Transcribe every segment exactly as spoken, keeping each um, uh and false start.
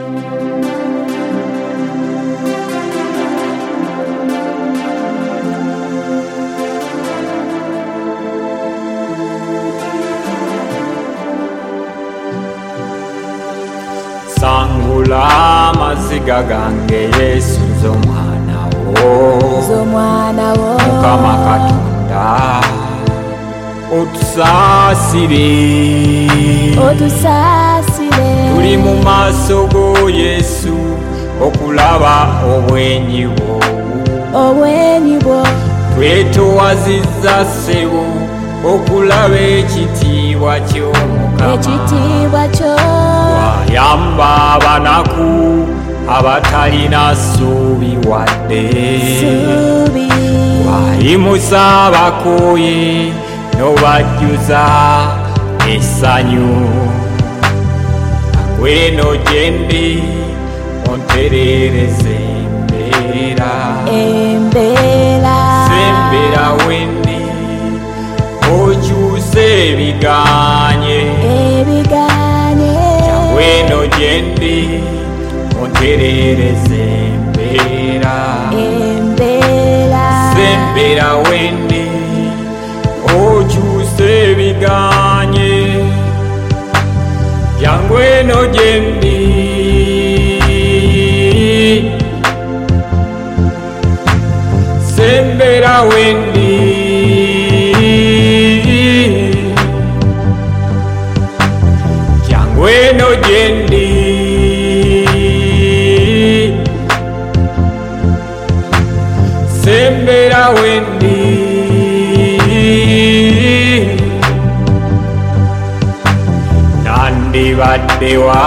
Sangula maziga gange Yesu zo mwana wo zo mwana wo Mukama Katonda otusasire otusasire tuli mu maaso go Yesu okulaba obwenyi bwo obwenyi bwo twetowazizza ssebo okulaba ekitiibwa kyo Mukama ekitiibwa kyo wayamba abanaku abatalina ssuubi wadde suubi wayimusa abakooye n'obajjuza essanyu gweno gye ndi onterereze embeera embeera sembeera wendi okyuse ebiganye ebiganye gweno gye ndi onterereze embeera embeera sembeera wendi okyuse ebiganye jangweno gye ndi sembeera wendi jangweno gye ndi sembeera wendi nandibaddewa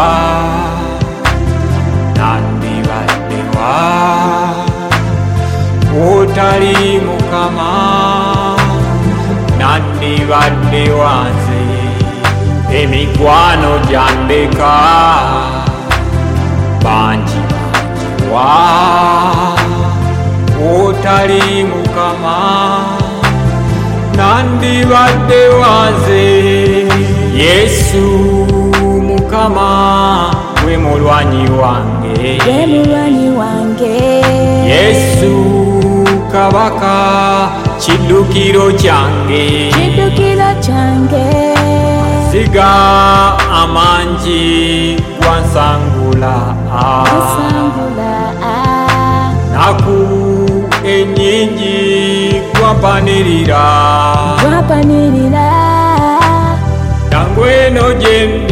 nandibaddewa wotali Mukama nandibaddewa nze emikwano gyandeka bangi bangiwa wotali Mukama nandibaddewa nze Yesu Mukama gwe mulwanyi wange gwe mulwanyi wange Yesu Kabaka kiddukiro kyange kiddukiro kyange ziga amangi gwansangula osangula naku ennyingi gwampanirira gwapanirira nangweno gye ndi